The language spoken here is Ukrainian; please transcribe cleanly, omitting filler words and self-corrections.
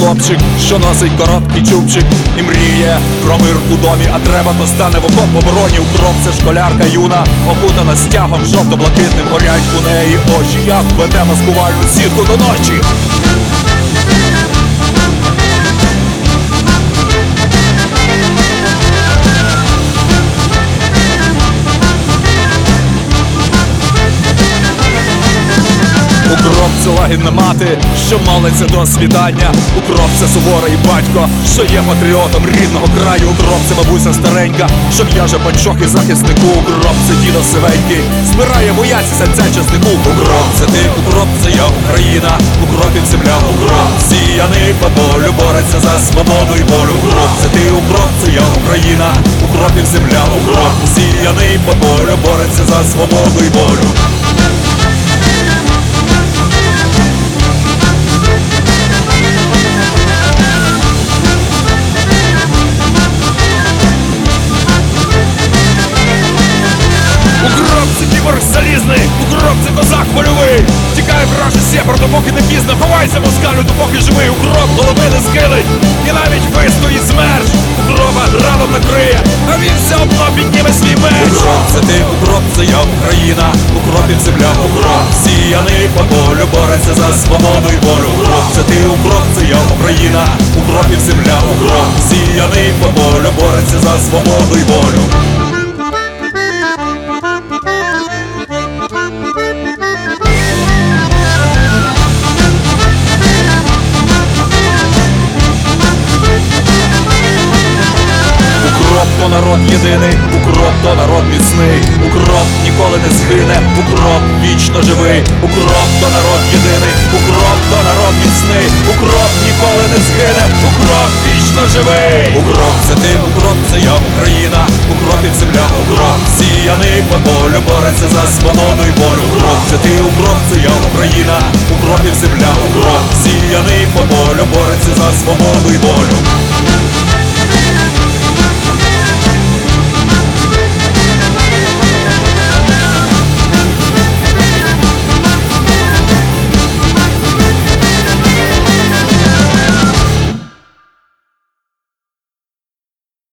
хлопчик, що носить короткий чубчик і мріє про мир у домі, а треба, то стане в окоп обороні. Укроп — це школярка юна, окутана стягом жовто-блакитним, горять у неї очі, як веде маскувальну сітку до ночі. Укроп — це лагідна мати, що молиться до світання. Укроп — це суворий батько, що є патріотом рідного краю. Укроп — це бабуся старенька, що в'яже панчохи захиснику. Укроп — це дідо сивенький, збирає бояці серця чеснику. Укроп — це ти, укроп — це я, Україна. Укропів земля, укроп сіяний по полю, бореться за свободу й волю. Укроп — це ти, укроп — це я, Україна. Укропів земля, укроп сіяний по полю, бореться за свободу й волю. Укроп — це кіборг залізний, укроп — це козак польовий. Тікає вражий сєпар, допоки не пізно, ховайся, москалю, допоки живий. Укроп голови не схилить і навіть вистоїть смерть. Укропа раном накриє, а він все одно підніме свій меч. Укроп — це ти, укроп — це я, Україна. Укропів земля, укроп сіяний по полю, бореться за свободу й волю. Укроп — це ти, укроп — це я, Україна. Укропів земля, укроп сіяний по полю, бореться за свободу й волю. Укроп — то народ єдиний, укроп — то народ міцний. Укроп ніколи не згине, укроп вічно живий. Укроп — то народ єдиний, укроп — то народ міцний. Укроп ніколи не згине, укроп вічно живий. Укроп — це ти, укроп — це я, Україна. Укропів земля, укроп сіяний по полю, бореться за свободу й волю. Укроп — це ти, укроп — це я, Україна. Укропів земля, укроп сіяний по полю, бореться за свободу й волю.